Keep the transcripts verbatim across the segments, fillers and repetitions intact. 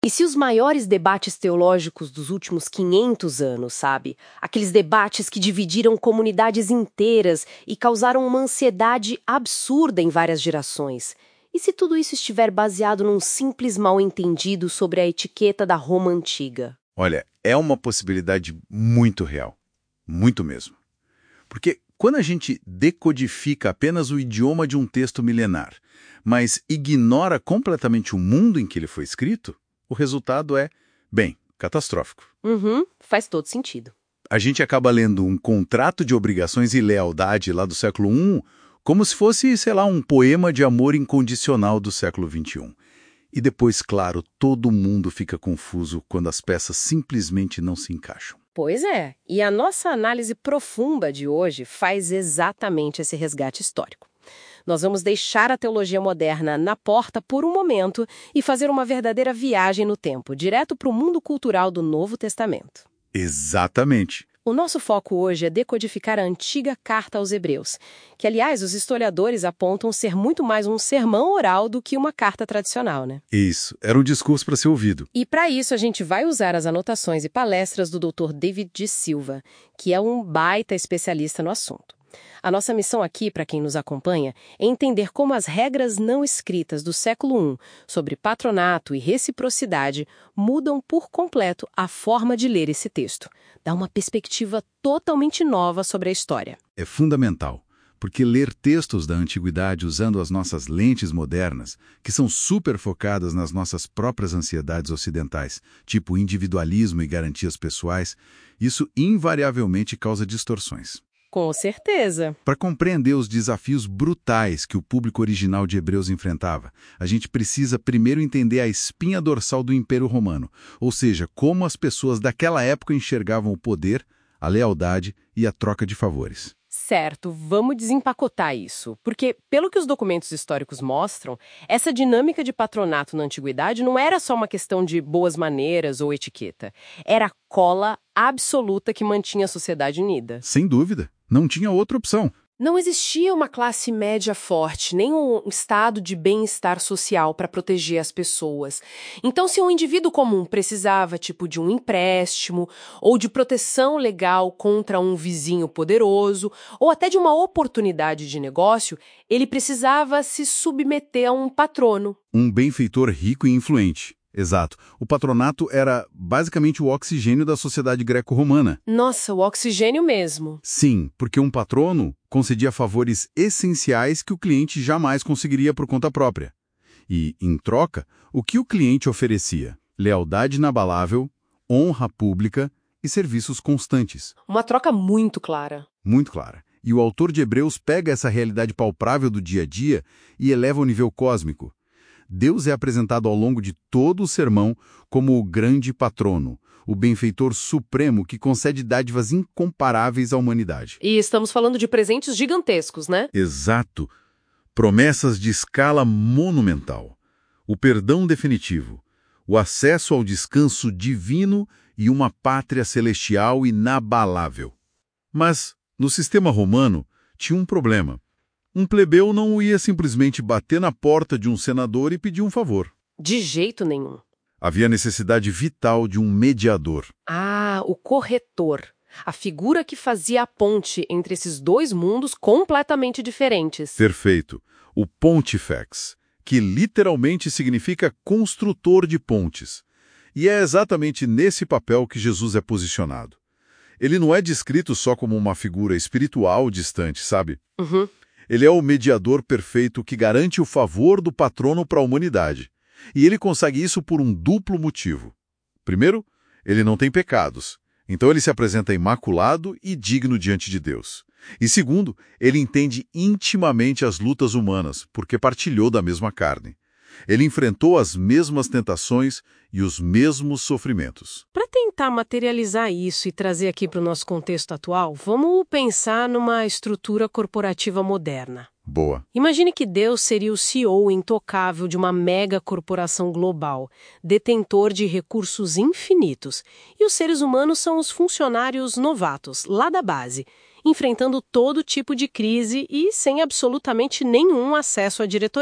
E se os maiores debates teológicos dos últimos quinhentos anos, sabe? Aqueles debates que dividiram comunidades inteiras e causaram uma ansiedade absurda em várias gerações. E se tudo isso estiver baseado num simples mal-entendido sobre a etiqueta da Roma antiga? Olha, é uma possibilidade muito real. Muito mesmo. Porque quando a gente decodifica apenas o idioma de um texto milenar, mas ignora completamente o mundo em que ele foi escrito, o resultado é, bem, catastrófico. Uhum, faz todo sentido. A gente acaba lendo um contrato de obrigações e lealdade lá do século I como se fosse, sei lá, um poema de amor incondicional do século vinte e um. E depois, claro, todo mundo fica confuso quando as peças simplesmente não se encaixam. Pois é, e a nossa análise profunda de hoje faz exatamente esse resgate histórico. Nós vamos deixar a teologia moderna na porta por um momento e fazer uma verdadeira viagem no tempo, direto para o mundo cultural do Novo Testamento. Exatamente. O nosso foco hoje é decodificar a antiga Carta aos Hebreus, que, aliás, os historiadores apontam ser muito mais um sermão oral do que uma carta tradicional, né? Isso, era um discurso para ser ouvido. E para isso a gente vai usar as anotações e palestras do doutor David de Silva, que é um baita especialista no assunto. A nossa missão aqui, para quem nos acompanha, é entender como as regras não escritas do século I sobre patronato e reciprocidade mudam por completo a forma de ler esse texto. Dá uma perspectiva totalmente nova sobre a história. É fundamental, porque ler textos da antiguidade usando as nossas lentes modernas, que são super focadas nas nossas próprias ansiedades ocidentais, tipo individualismo e garantias pessoais, isso invariavelmente causa distorções. Com certeza. Para compreender os desafios brutais que o público original de Hebreus enfrentava, a gente precisa primeiro entender a espinha dorsal do Império Romano, ou seja, como as pessoas daquela época enxergavam o poder, a lealdade e a troca de favores. Certo, vamos desempacotar isso, porque, pelo que os documentos históricos mostram, essa dinâmica de patronato na antiguidade não era só uma questão de boas maneiras ou etiqueta. Era a cola absoluta que mantinha a sociedade unida. Sem dúvida, não tinha outra opção. Não existia uma classe média forte, nem um estado de bem-estar social para proteger as pessoas. Então, se um indivíduo comum precisava, tipo, de um empréstimo, ou de proteção legal contra um vizinho poderoso, ou até de uma oportunidade de negócio, ele precisava se submeter a um patrono. Um benfeitor rico e influente. Exato. O patronato era basicamente o oxigênio da sociedade greco-romana. Nossa, o oxigênio mesmo. Sim, porque um patrono concedia favores essenciais que o cliente jamais conseguiria por conta própria. E, em troca, o que o cliente oferecia? Lealdade inabalável, honra pública e serviços constantes. Uma troca muito clara. Muito clara. E o autor de Hebreus pega essa realidade palpável do dia a dia e eleva ao nível cósmico. Deus é apresentado ao longo de todo o sermão como o grande patrono, o benfeitor supremo que concede dádivas incomparáveis à humanidade. E estamos falando de presentes gigantescos, né? Exato. Promessas de escala monumental. O perdão definitivo, o acesso ao descanso divino e uma pátria celestial inabalável. Mas, no sistema romano, tinha um problema. Um plebeu não ia simplesmente bater na porta de um senador e pedir um favor. De jeito nenhum. Havia necessidade vital de um mediador. Ah, o corretor. A figura que fazia a ponte entre esses dois mundos completamente diferentes. Perfeito. O pontifex, que literalmente significa construtor de pontes. E é exatamente nesse papel que Jesus é posicionado. Ele não é descrito só como uma figura espiritual distante, sabe? Uhum. Ele é o mediador perfeito que garante o favor do patrono para a humanidade. E ele consegue isso por um duplo motivo. Primeiro, ele não tem pecados, então ele se apresenta imaculado e digno diante de Deus. E segundo, ele entende intimamente as lutas humanas, porque partilhou da mesma carne. Ele enfrentou as mesmas tentações e os mesmos sofrimentos. Para tentar materializar isso e trazer aqui para o nosso contexto atual, vamos pensar numa estrutura corporativa moderna. Boa. Imagine que Deus seria o C E O intocável de uma mega corporação global, detentor de recursos infinitos, e os seres humanos são os funcionários novatos, lá da base, enfrentando todo tipo de crise e sem absolutamente nenhum acesso à diretoria.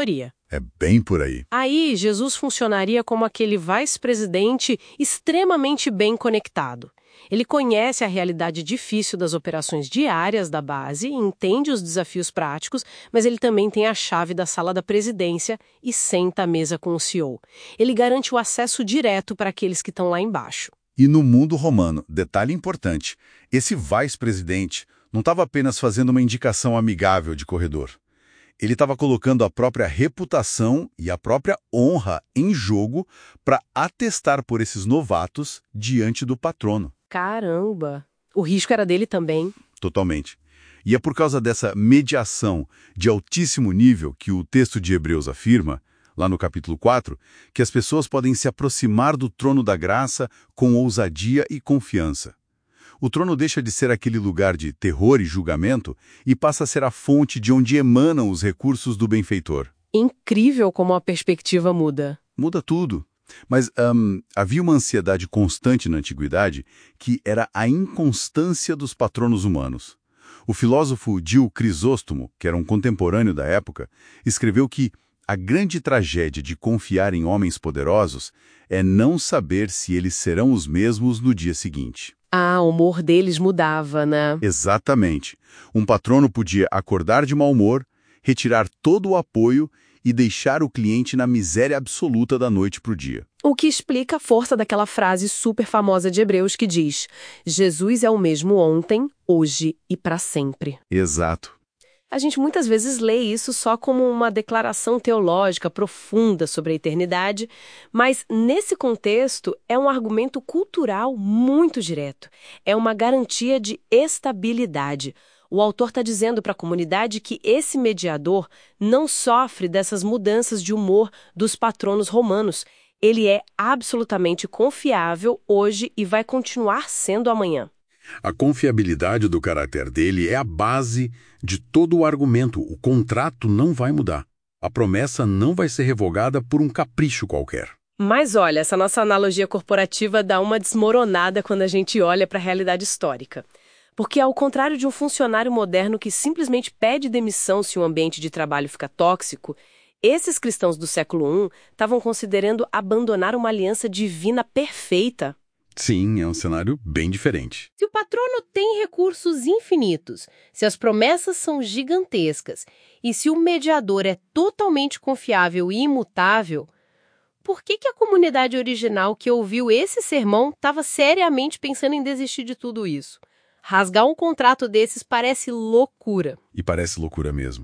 É bem por aí. Aí, Jesus funcionaria como aquele vice-presidente extremamente bem conectado. Ele conhece a realidade difícil das operações diárias da base, entende os desafios práticos, mas ele também tem a chave da sala da presidência e senta à mesa com o C E O. Ele garante o acesso direto para aqueles que estão lá embaixo. E no mundo romano, detalhe importante, esse vice-presidente não estava apenas fazendo uma indicação amigável de corredor. Ele estava colocando a própria reputação e a própria honra em jogo para atestar por esses novatos diante do patrono. Caramba! O risco era dele também. Totalmente. E é por causa dessa mediação de altíssimo nível que o texto de Hebreus afirma, lá no capítulo quatro, que as pessoas podem se aproximar do trono da graça com ousadia e confiança. O trono deixa de ser aquele lugar de terror e julgamento e passa a ser a fonte de onde emanam os recursos do benfeitor. Incrível como a perspectiva muda. Muda tudo. Mas hum, havia uma ansiedade constante na antiguidade que era a inconstância dos patronos humanos. O filósofo Dio Crisóstomo, que era um contemporâneo da época, escreveu que a grande tragédia de confiar em homens poderosos é não saber se eles serão os mesmos no dia seguinte. Ah, o humor deles mudava, né? Exatamente. Um patrono podia acordar de mau humor, retirar todo o apoio e deixar o cliente na miséria absoluta da noite para o dia. O que explica a força daquela frase super famosa de Hebreus que diz: Jesus é o mesmo ontem, hoje e para sempre. Exato. A gente muitas vezes lê isso só como uma declaração teológica profunda sobre a eternidade, mas nesse contexto é um argumento cultural muito direto. É uma garantia de estabilidade. O autor está dizendo para a comunidade que esse mediador não sofre dessas mudanças de humor dos patronos romanos. Ele é absolutamente confiável hoje e vai continuar sendo amanhã. A confiabilidade do caráter dele é a base de todo o argumento. O contrato não vai mudar. A promessa não vai ser revogada por um capricho qualquer. Mas olha, essa nossa analogia corporativa dá uma desmoronada quando a gente olha para a realidade histórica. Porque, ao contrário de um funcionário moderno que simplesmente pede demissão se o ambiente de trabalho fica tóxico, esses cristãos do século I estavam considerando abandonar uma aliança divina perfeita. Sim, é um cenário bem diferente. Se o patrono tem recursos infinitos, se as promessas são gigantescas e se o mediador é totalmente confiável e imutável, por que que a comunidade original que ouviu esse sermão estava seriamente pensando em desistir de tudo isso? Rasgar um contrato desses parece loucura. E parece loucura mesmo.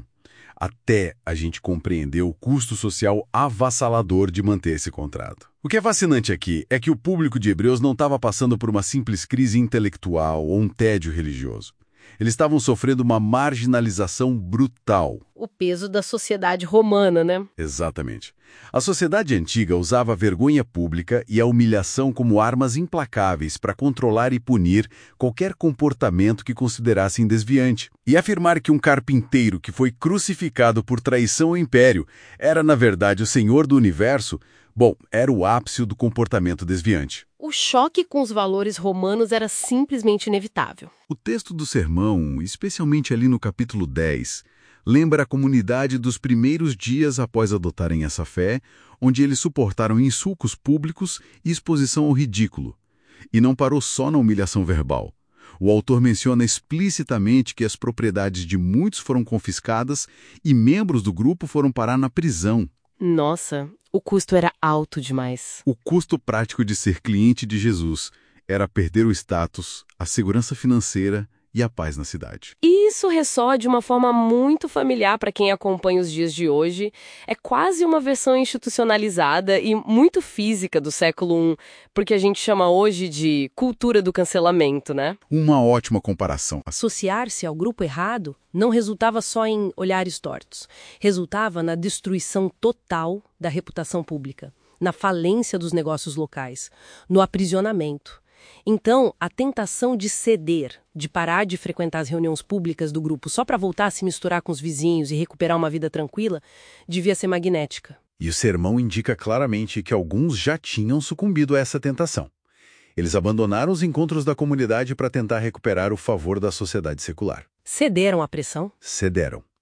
Até a gente compreender o custo social avassalador de manter esse contrato. O que é fascinante aqui é que o público de Hebreus não estava passando por uma simples crise intelectual ou um tédio religioso. Eles estavam sofrendo uma marginalização brutal. O peso da sociedade romana, né? Exatamente. A sociedade antiga usava a vergonha pública e a humilhação como armas implacáveis para controlar e punir qualquer comportamento que considerassem desviante. E afirmar que um carpinteiro que foi crucificado por traição ao império era, na verdade, o senhor do universo, bom, era o ápice do comportamento desviante. O choque com os valores romanos era simplesmente inevitável. O texto do sermão, especialmente ali no capítulo dez, lembra a comunidade dos primeiros dias após adotarem essa fé, onde eles suportaram insultos públicos e exposição ao ridículo. E não parou só na humilhação verbal. O autor menciona explicitamente que as propriedades de muitos foram confiscadas e membros do grupo foram parar na prisão. Nossa, o custo era alto demais. O custo prático de ser cliente de Jesus era perder o status, a segurança financeira e a paz na cidade. E isso ressoa de uma forma muito familiar para quem acompanha os dias de hoje. É quase uma versão institucionalizada e muito física do século I, porque a gente chama hoje de cultura do cancelamento, né? Uma ótima comparação. Associar-se ao grupo errado não resultava só em olhares tortos. Resultava na destruição total da reputação pública, na falência dos negócios locais, no aprisionamento. Então, a tentação de ceder, de parar de frequentar as reuniões públicas do grupo só para voltar a se misturar com os vizinhos e recuperar uma vida tranquila, devia ser magnética. E o sermão indica claramente que alguns já tinham sucumbido a essa tentação. Eles abandonaram os encontros da comunidade para tentar recuperar o favor da sociedade secular. Cederam à pressão? Cederam.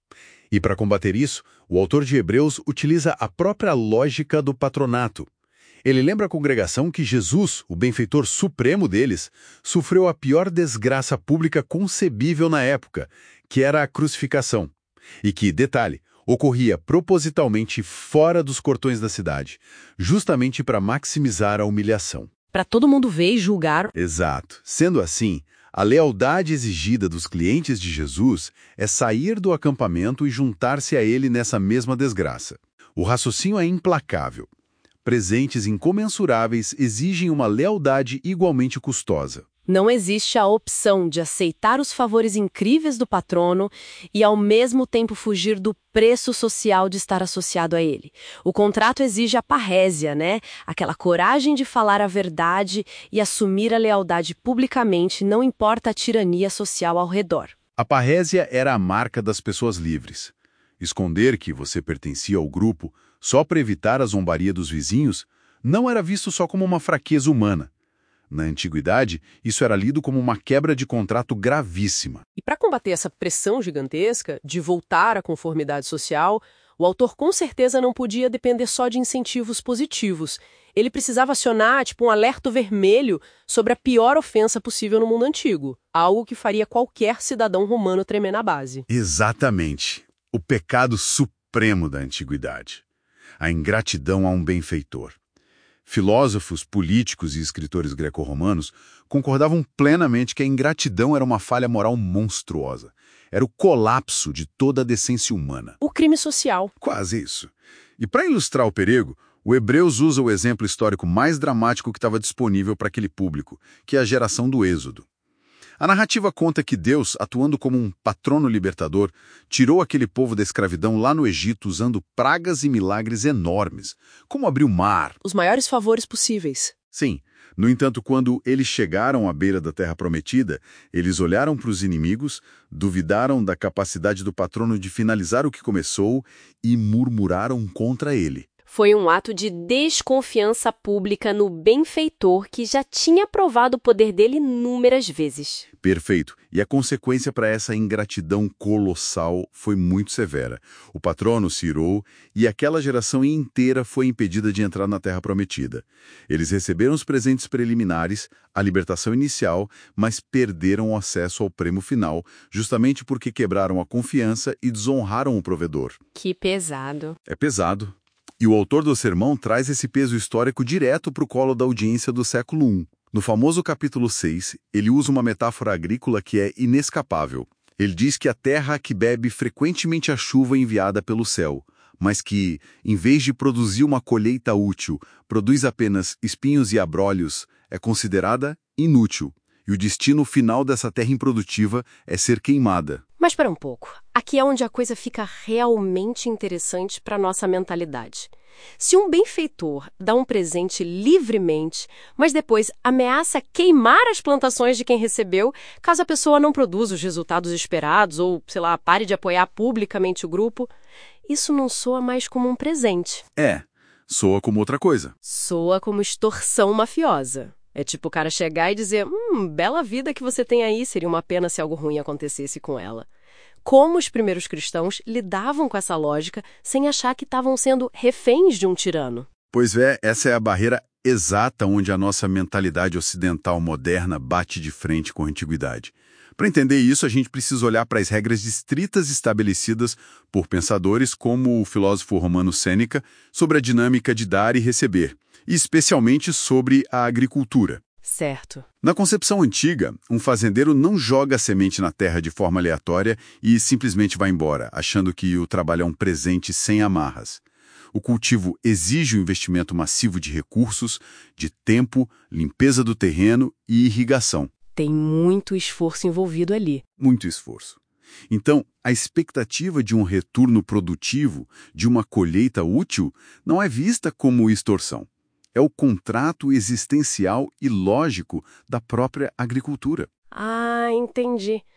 E para combater isso, o autor de Hebreus utiliza a própria lógica do patronato. Ele lembra a congregação que Jesus, o benfeitor supremo deles, sofreu a pior desgraça pública concebível na época, que era a crucificação. E que, detalhe, ocorria propositalmente fora dos portões da cidade, justamente para maximizar a humilhação. Para todo mundo ver e julgar. Exato. Sendo assim, a lealdade exigida dos clientes de Jesus é sair do acampamento e juntar-se a ele nessa mesma desgraça. O raciocínio é implacável. Presentes incomensuráveis exigem uma lealdade igualmente custosa. Não existe a opção de aceitar os favores incríveis do patrono e, ao mesmo tempo, fugir do preço social de estar associado a ele. O contrato exige a parrésia, né? Aquela coragem de falar a verdade e assumir a lealdade publicamente, não importa a tirania social ao redor. A parrésia era a marca das pessoas livres. Esconder que você pertencia ao grupo só para evitar a zombaria dos vizinhos não era visto só como uma fraqueza humana. Na antiguidade, isso era lido como uma quebra de contrato gravíssima. E para combater essa pressão gigantesca de voltar à conformidade social, o autor com certeza não podia depender só de incentivos positivos. Ele precisava acionar tipo um alerta vermelho sobre a pior ofensa possível no mundo antigo, algo que faria qualquer cidadão romano tremer na base. Exatamente. O pecado supremo da antiguidade. A ingratidão a um benfeitor. Filósofos, políticos e escritores greco-romanos concordavam plenamente que a ingratidão era uma falha moral monstruosa. Era o colapso de toda a decência humana. O crime social. Quase isso. E para ilustrar o perigo, o Hebreus usa o exemplo histórico mais dramático que estava disponível para aquele público, que é a geração do Êxodo. A narrativa conta que Deus, atuando como um patrono libertador, tirou aquele povo da escravidão lá no Egito usando pragas e milagres enormes, como abrir o mar. Os maiores favores possíveis. Sim. No entanto, quando eles chegaram à beira da Terra Prometida, eles olharam para os inimigos, duvidaram da capacidade do patrono de finalizar o que começou e murmuraram contra ele. Foi um ato de desconfiança pública no benfeitor que já tinha provado o poder dele inúmeras vezes. Perfeito. E a consequência para essa ingratidão colossal foi muito severa. O patrono se irou e aquela geração inteira foi impedida de entrar na Terra Prometida. Eles receberam os presentes preliminares, a libertação inicial, mas perderam o acesso ao prêmio final, justamente porque quebraram a confiança e desonraram o provedor. Que pesado. É pesado. E o autor do sermão traz esse peso histórico direto para o colo da audiência do século I. No famoso capítulo seis, ele usa uma metáfora agrícola que é inescapável. Ele diz que a terra que bebe frequentemente a chuva enviada pelo céu, mas que, em vez de produzir uma colheita útil, produz apenas espinhos e abrolhos, é considerada inútil. E o destino final dessa terra improdutiva é ser queimada. Mas espera um pouco. Aqui é onde a coisa fica realmente interessante para a nossa mentalidade. Se um benfeitor dá um presente livremente, mas depois ameaça queimar as plantações de quem recebeu, caso a pessoa não produza os resultados esperados ou, sei lá, pare de apoiar publicamente o grupo, isso não soa mais como um presente. É, soa como outra coisa. Soa como extorsão mafiosa. É tipo o cara chegar e dizer, hum, bela vida que você tem aí, seria uma pena se algo ruim acontecesse com ela. Como os primeiros cristãos lidavam com essa lógica sem achar que estavam sendo reféns de um tirano? Pois é, essa é a barreira exata onde a nossa mentalidade ocidental moderna bate de frente com a antiguidade. Para entender isso, a gente precisa olhar para as regras estritas estabelecidas por pensadores como o filósofo romano Sêneca sobre a dinâmica de dar e receber, e especialmente sobre a agricultura. Certo. Na concepção antiga, um fazendeiro não joga a semente na terra de forma aleatória e simplesmente vai embora, achando que o trabalho é um presente sem amarras. O cultivo exige um investimento massivo de recursos, de tempo, limpeza do terreno e irrigação. Tem muito esforço envolvido ali. Muito esforço. Então, a expectativa de um retorno produtivo, de uma colheita útil, não é vista como extorsão. É o contrato existencial e lógico da própria agricultura. Ah, entendi.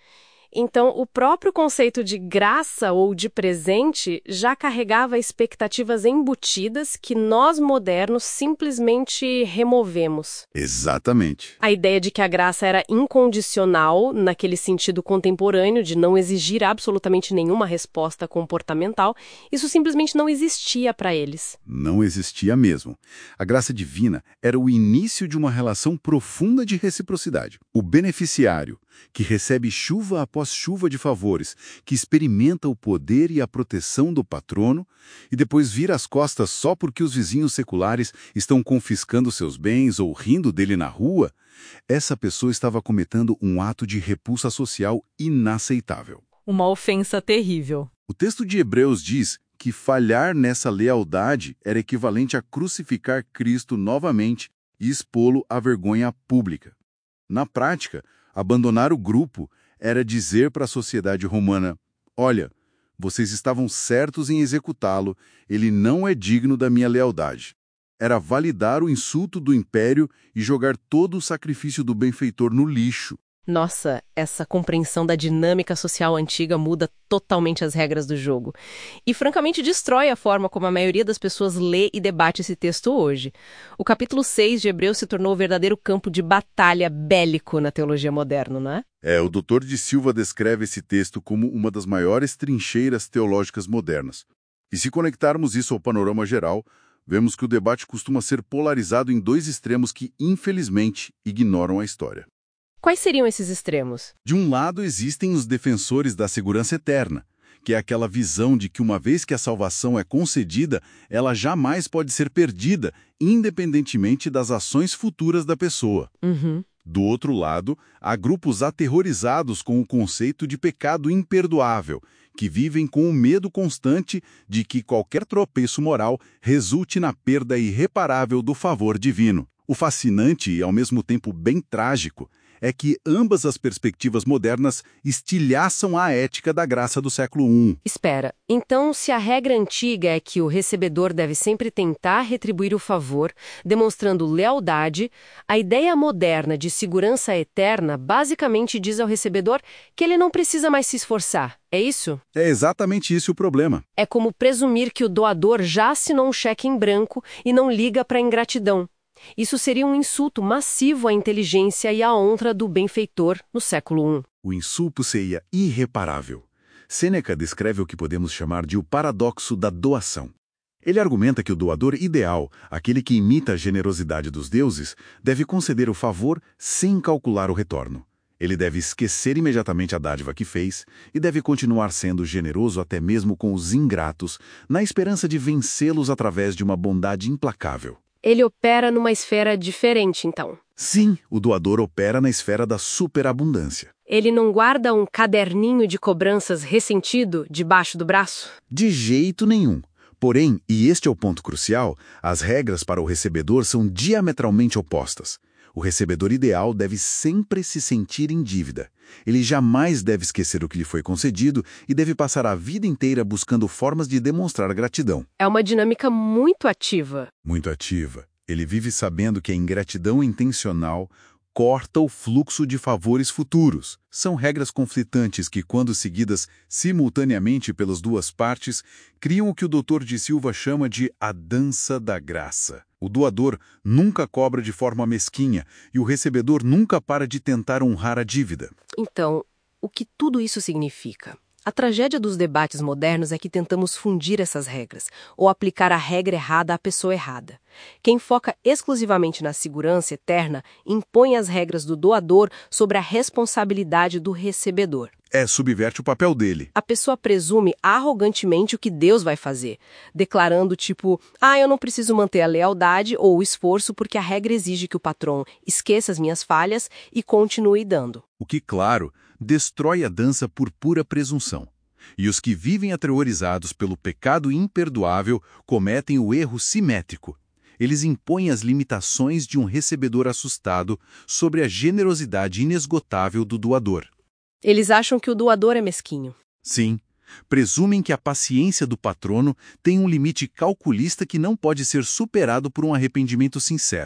Então, o próprio conceito de graça ou de presente já carregava expectativas embutidas que nós modernos simplesmente removemos. Exatamente. A ideia de que a graça era incondicional, naquele sentido contemporâneo de não exigir absolutamente nenhuma resposta comportamental, isso simplesmente não existia para eles. Não existia mesmo. A graça divina era o início de uma relação profunda de reciprocidade. O beneficiário, que recebe chuva após chuva de favores, que experimenta o poder e a proteção do patrono, e depois vira as costas só porque os vizinhos seculares estão confiscando seus bens ou rindo dele na rua, essa pessoa estava cometendo um ato de repulsa social inaceitável. Uma ofensa terrível. O texto de Hebreus diz que falhar nessa lealdade era equivalente a crucificar Cristo novamente e expô-lo à vergonha pública. Na prática, abandonar o grupo era dizer para a sociedade romana: olha, vocês estavam certos em executá-lo, ele não é digno da minha lealdade. Era validar o insulto do império e jogar todo o sacrifício do benfeitor no lixo. Nossa, essa compreensão da dinâmica social antiga muda totalmente as regras do jogo. E, francamente, destrói a forma como a maioria das pessoas lê e debate esse texto hoje. O capítulo seis de Hebreus se tornou o verdadeiro campo de batalha bélico na teologia moderna, não é? É, o doutor de Silva descreve esse texto como uma das maiores trincheiras teológicas modernas. E se conectarmos isso ao panorama geral, vemos que o debate costuma ser polarizado em dois extremos que, infelizmente, ignoram a história. Quais seriam esses extremos? De um lado, existem os defensores da segurança eterna, que é aquela visão de que uma vez que a salvação é concedida, ela jamais pode ser perdida, independentemente das ações futuras da pessoa. Uhum. Do outro lado, há grupos aterrorizados com o conceito de pecado imperdoável, que vivem com o medo constante de que qualquer tropeço moral resulte na perda irreparável do favor divino. O fascinante e, ao mesmo tempo, bem trágico é que ambas as perspectivas modernas estilhaçam a ética da graça do século I. Espera, então se a regra antiga é que o recebedor deve sempre tentar retribuir o favor, demonstrando lealdade, a ideia moderna de segurança eterna basicamente diz ao recebedor que ele não precisa mais se esforçar. É isso? É exatamente isso o problema. É como presumir que o doador já assinou um cheque em branco e não liga para a ingratidão. Isso seria um insulto massivo à inteligência e à honra do benfeitor no século I. O insulto seria irreparável. Sêneca descreve o que podemos chamar de o paradoxo da doação. Ele argumenta que o doador ideal, aquele que imita a generosidade dos deuses, deve conceder o favor sem calcular o retorno. Ele deve esquecer imediatamente a dádiva que fez e deve continuar sendo generoso até mesmo com os ingratos, na esperança de vencê-los através de uma bondade implacável. Ele opera numa esfera diferente, então. Sim, o doador opera na esfera da superabundância. Ele não guarda um caderninho de cobranças ressentido debaixo do braço? De jeito nenhum. Porém, e este é o ponto crucial, as regras para o recebedor são diametralmente opostas. O recebedor ideal deve sempre se sentir em dívida. Ele jamais deve esquecer o que lhe foi concedido e deve passar a vida inteira buscando formas de demonstrar gratidão. É uma dinâmica muito ativa. Muito ativa. Ele vive sabendo que a ingratidão intencional corta o fluxo de favores futuros. São regras conflitantes que, quando seguidas simultaneamente pelas duas partes, criam o que o doutor de Silva chama de a dança da graça. O doador nunca cobra de forma mesquinha e o recebedor nunca para de tentar honrar a dívida. Então, o que tudo isso significa? A tragédia dos debates modernos é que tentamos fundir essas regras, ou aplicar a regra errada à pessoa errada. Quem foca exclusivamente na segurança eterna impõe as regras do doador sobre a responsabilidade do recebedor. É, subverte o papel dele. A pessoa presume arrogantemente o que Deus vai fazer, declarando tipo, ah, eu não preciso manter a lealdade ou o esforço porque a regra exige que o patrão esqueça as minhas falhas e continue dando. O que, claro, destrói a dança por pura presunção. E os que vivem aterrorizados pelo pecado imperdoável cometem o erro simétrico. Eles impõem as limitações de um recebedor assustado sobre a generosidade inesgotável do doador. Eles acham que o doador é mesquinho. Sim, presumem que a paciência do patrono tem um limite calculista que não pode ser superado por um arrependimento sincero.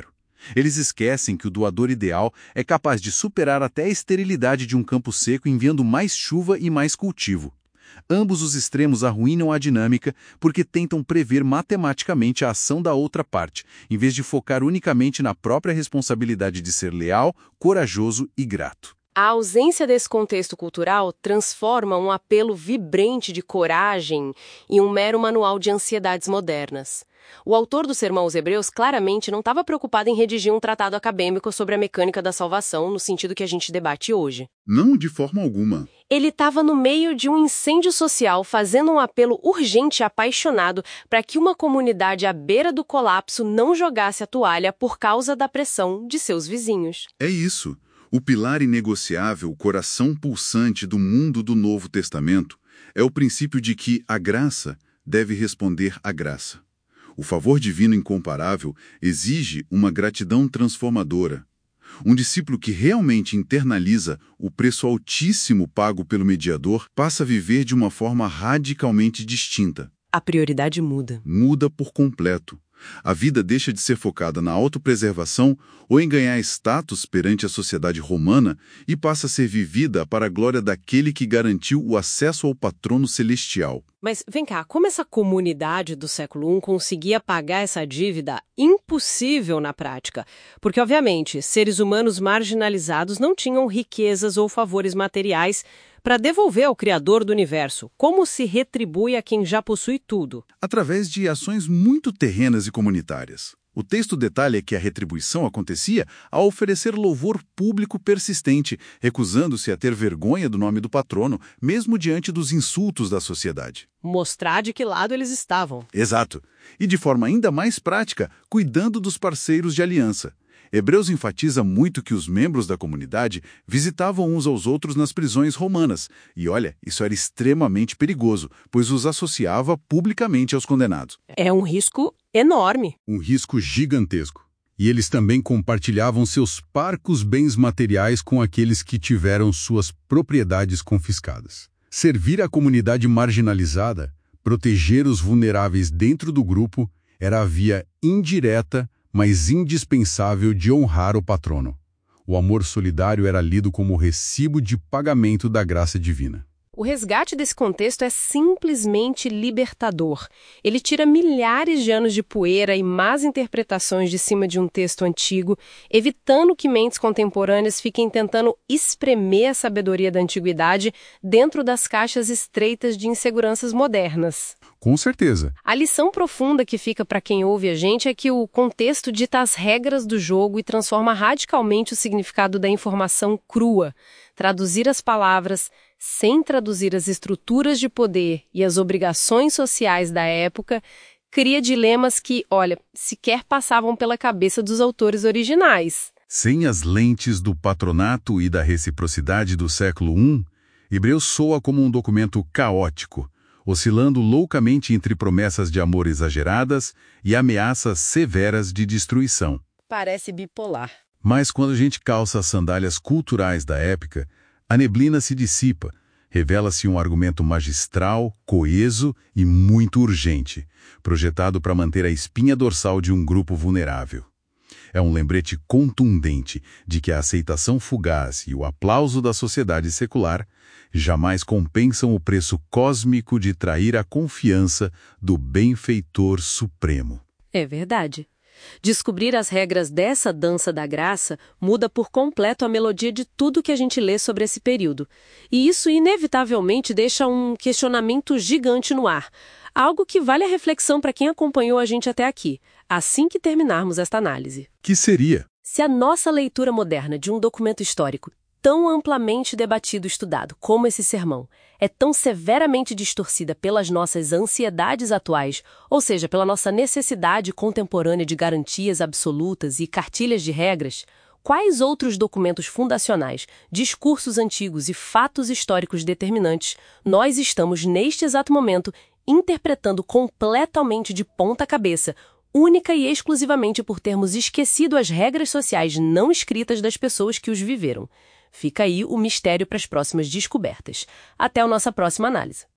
Eles esquecem que o doador ideal é capaz de superar até a esterilidade de um campo seco enviando mais chuva e mais cultivo. Ambos os extremos arruinam a dinâmica porque tentam prever matematicamente a ação da outra parte, em vez de focar unicamente na própria responsabilidade de ser leal, corajoso e grato. A ausência desse contexto cultural transforma um apelo vibrante de coragem em um mero manual de ansiedades modernas. O autor do Sermão aos Hebreus claramente não estava preocupado em redigir um tratado acadêmico sobre a mecânica da salvação no sentido que a gente debate hoje. Não, de forma alguma. Ele estava no meio de um incêndio social, fazendo um apelo urgente e apaixonado para que uma comunidade à beira do colapso não jogasse a toalha por causa da pressão de seus vizinhos. É isso. O pilar inegociável, o coração pulsante do mundo do Novo Testamento é o princípio de que a graça deve responder à graça. O favor divino incomparável exige uma gratidão transformadora. Um discípulo que realmente internaliza o preço altíssimo pago pelo mediador passa a viver de uma forma radicalmente distinta. A prioridade muda. Muda por completo. A vida deixa de ser focada na autopreservação ou em ganhar status perante a sociedade romana e passa a ser vivida para a glória daquele que garantiu o acesso ao patrono celestial. Mas vem cá, como essa comunidade do século um conseguia pagar essa dívida impossível na prática? Porque, obviamente, seres humanos marginalizados não tinham riquezas ou favores materiais para devolver ao Criador do Universo. Como se retribui a quem já possui tudo? Através de ações muito terrenas e comunitárias. O texto detalha que a retribuição acontecia ao oferecer louvor público persistente, recusando-se a ter vergonha do nome do patrono, mesmo diante dos insultos da sociedade. Mostrar de que lado eles estavam. Exato. E de forma ainda mais prática, cuidando dos parceiros de aliança. Hebreus enfatiza muito que os membros da comunidade visitavam uns aos outros nas prisões romanas. E olha, isso era extremamente perigoso, pois os associava publicamente aos condenados. É um risco enorme. Um risco gigantesco. E eles também compartilhavam seus parcos bens materiais com aqueles que tiveram suas propriedades confiscadas. Servir a comunidade marginalizada, proteger os vulneráveis dentro do grupo, era a via indireta, mas indispensável de honrar o patrono. O amor solidário era lido como recibo de pagamento da graça divina. O resgate desse contexto é simplesmente libertador. Ele tira milhares de anos de poeira e más interpretações de cima de um texto antigo, evitando que mentes contemporâneas fiquem tentando espremer a sabedoria da antiguidade dentro das caixas estreitas de inseguranças modernas. Com certeza. A lição profunda que fica para quem ouve a gente é que o contexto dita as regras do jogo e transforma radicalmente o significado da informação crua. Traduzir as palavras sem traduzir as estruturas de poder e as obrigações sociais da época cria dilemas que, olha, sequer passavam pela cabeça dos autores originais. Sem as lentes do patronato e da reciprocidade do século um, Hebreus soa como um documento caótico, oscilando loucamente entre promessas de amor exageradas e ameaças severas de destruição. Parece bipolar. Mas quando a gente calça as sandálias culturais da época, a neblina se dissipa, revela-se um argumento magistral, coeso e muito urgente, projetado para manter a espinha dorsal de um grupo vulnerável. É um lembrete contundente de que a aceitação fugaz e o aplauso da sociedade secular jamais compensam o preço cósmico de trair a confiança do benfeitor supremo. É verdade. Descobrir as regras dessa dança da graça muda por completo a melodia de tudo que a gente lê sobre esse período. E isso inevitavelmente deixa um questionamento gigante no ar. Algo que vale a reflexão para quem acompanhou a gente até aqui, assim que terminarmos esta análise. Que seria? Se a nossa leitura moderna de um documento histórico tão amplamente debatido e estudado como esse sermão é tão severamente distorcida pelas nossas ansiedades atuais, ou seja, pela nossa necessidade contemporânea de garantias absolutas e cartilhas de regras, quais outros documentos fundacionais, discursos antigos e fatos históricos determinantes nós estamos, neste exato momento, interpretando completamente de ponta cabeça, única e exclusivamente por termos esquecido as regras sociais não escritas das pessoas que os viveram? Fica aí o mistério para as próximas descobertas. Até a nossa próxima análise.